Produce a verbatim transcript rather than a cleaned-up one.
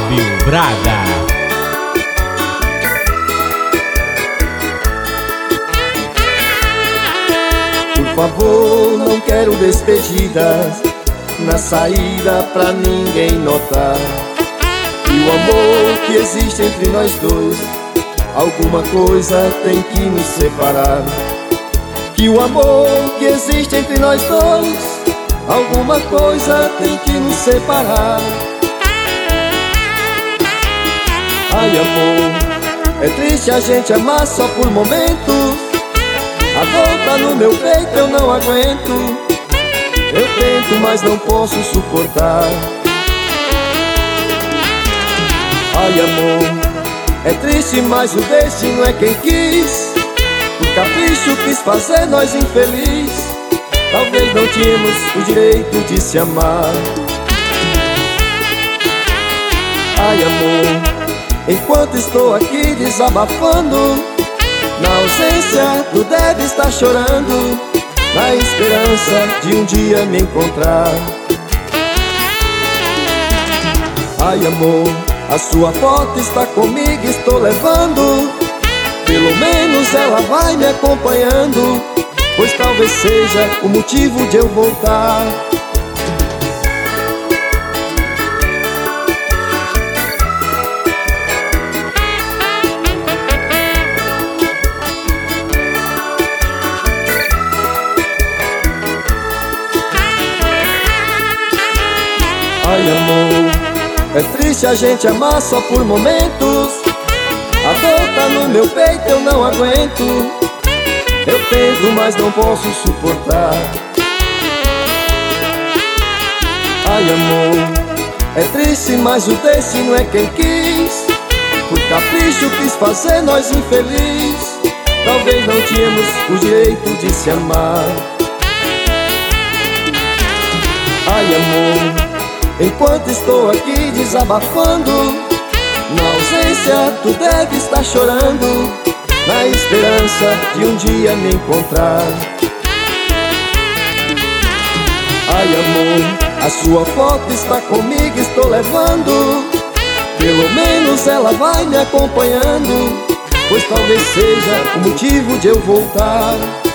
Fábio Braga. Por favor, não quero despedidas na saída pra ninguém notar. E o amor que existe entre nós dois, alguma coisa tem que nos separar. Que o amor que existe entre nós dois, alguma coisa tem que nos separar. Ai amor, é triste a gente amar só por momentos. A dor tá no meu peito, eu não aguento. Eu tento, mas não posso suportar. Ai amor, é triste, mas o destino é quem quis. Por capricho quis fazer nós infeliz. Talvez não tínhamos o direito de se amar. Ai amor, enquanto estou aqui desabafando, na ausência tu deve estar chorando, na esperança de um dia me encontrar. Ai amor, a sua foto está comigo, estou levando. Pelo menos ela vai me acompanhando, pois talvez seja o motivo de eu voltar. Ai amor, é triste a gente amar só por momentos. A dor tá no meu peito, eu não aguento. Eu tento, mas não posso suportar. Ai amor, é triste, mas o destino é quem quis. Por capricho quis fazer nós infeliz. Talvez não tínhamos o direito de se amar. Ai amor, enquanto estou aqui desabafando, na ausência tu deve estar chorando, na esperança de um dia me encontrar. Ai amor, a sua foto está comigo, estou levando. Pelo menos ela vai me acompanhando, pois talvez seja o motivo de eu voltar.